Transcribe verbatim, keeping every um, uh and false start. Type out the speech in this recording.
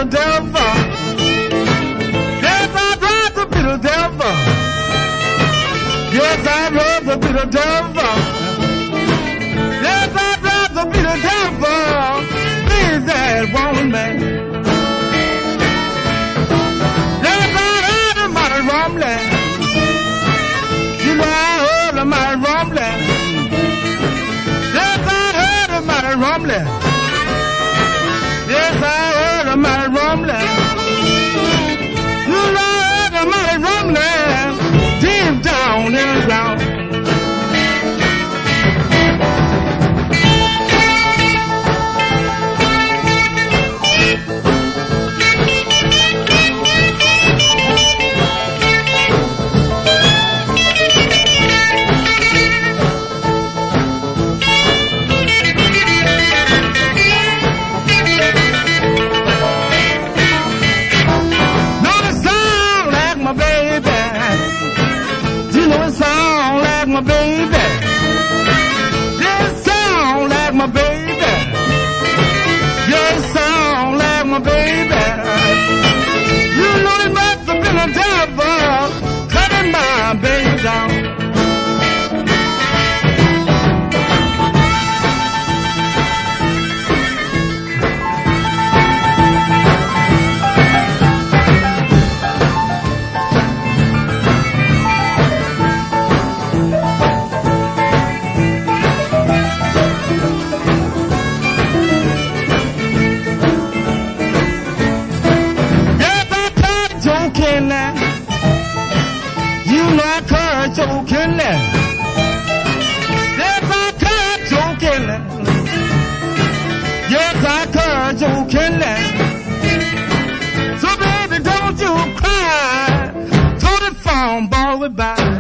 the devil. Yes, I'd rather be the devil. Yes, I'd rather be the devil. Yes, I'd rather be the devil. Be that woman. Yes, I heard about it rumbling. You know I heard about it rumbling. Yes, I heard about it rumbling. Yes, I heard about it rumbling. You know I heard about it rumbling. Deep down in the ground. My baby, this sound like my baby, yes, sound like my baby. You know it must have been a devil cutting my baby down. Joking, yes, I caught joking. Yes, I caught joking. So baby, don't you cry. Told the phone boy, bye.